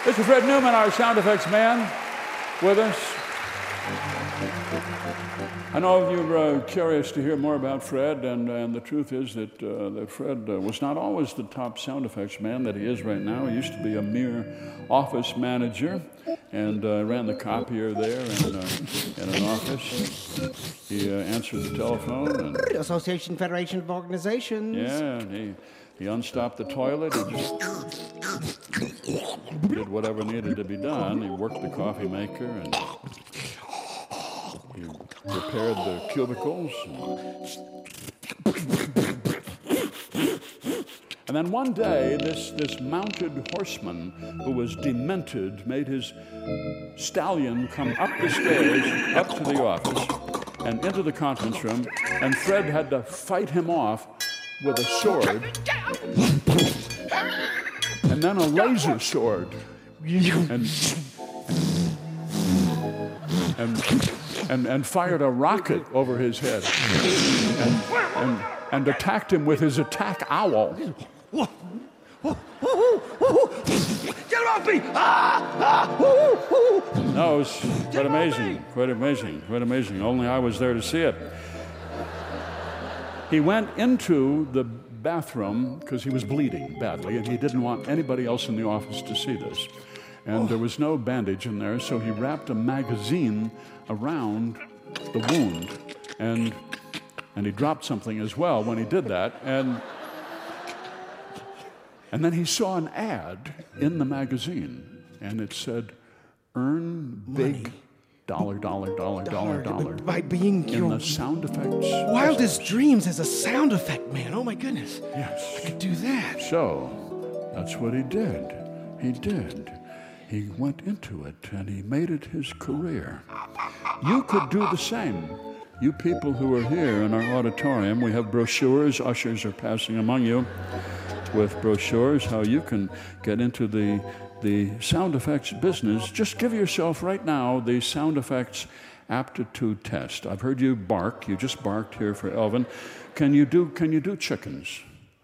Mr. Fred Newman, our sound effects man, with us. I know you're curious to hear more about Fred, and the truth is that Fred was not always the top sound effects man that he is right now. He used to be a mere office manager and ran the copier there in an office. He answered the telephone. And, Association Federation of Organizations. Yeah, and he unstopped the toilet. He just did whatever needed to be done. He worked the coffee maker and he repaired the cubicles. And then one day, this mounted horseman who was demented made his stallion come up the stairs, up to the office, and into the conference room, and Fred had to fight him off with a sword, and then a laser sword, and fired a rocket over his head, and attacked him with his attack owl. Get off me! No, it was quite amazing. Only I was there to see it. He went into the bathroom because he was bleeding badly, and he didn't want anybody else in the office to see this. And there was no bandage in there, so he wrapped a magazine around the wound, and he dropped something as well when he did that. And then he saw an ad in the magazine, and it said, "Earn big dollar by being in the sound effects wildest dreams as a sound effect man. Oh my goodness. Yes. I could do that. So that's what he did. He went into it and he made it his career. You could do the same. You people who are here in our auditorium, we have brochures. Ushers are passing among you with brochures how you can get into the sound effects business. Just give yourself right now the sound effects aptitude test. I've heard you bark. You just barked here for Elvin. Can you do chickens?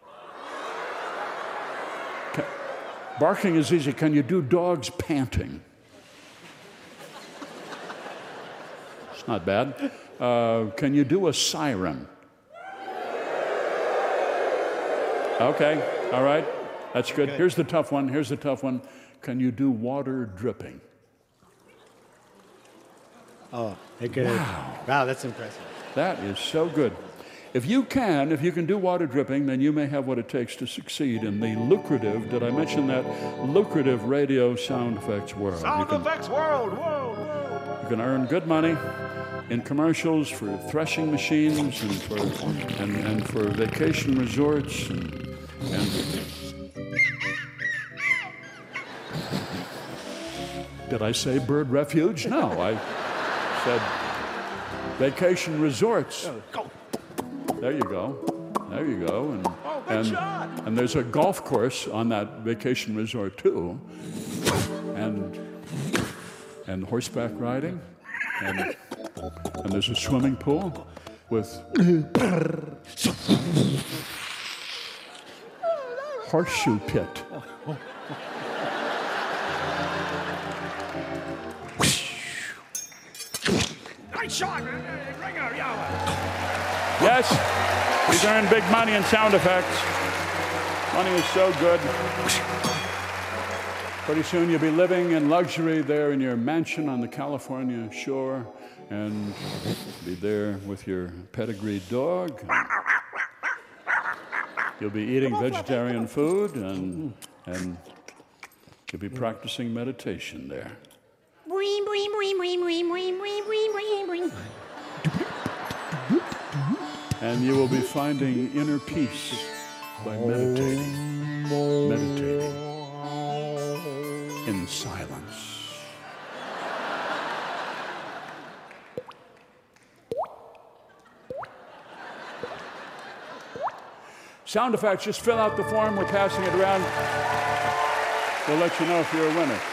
Barking is easy. Can you do dogs panting? It's not bad. Can you do a siren? Okay, all right. That's good. Here's the tough one. Can you do water dripping? Oh, wow, that's impressive. That is so good. If you can do water dripping, then you may have what it takes to succeed in the lucrative, did I mention that, lucrative radio sound effects world. Effects world. You can earn good money in commercials for threshing machines and for vacation resorts and did I say bird refuge? No, I said vacation resorts. There you go. And there's a golf course on that vacation resort too. And horseback riding. And there's a swimming pool with horseshoe pit. Nice shot. Ringer, Yes, he's earned big money in sound effects. Money is so good. Pretty soon you'll be living in luxury there in your mansion on the California shore and be there with your pedigreed dog. You'll be eating vegetarian food and you'll be practicing meditation there. And you will be finding inner peace by meditating in silence. Sound effects, just fill out the form. We're passing it around. We'll let you know if you're a winner.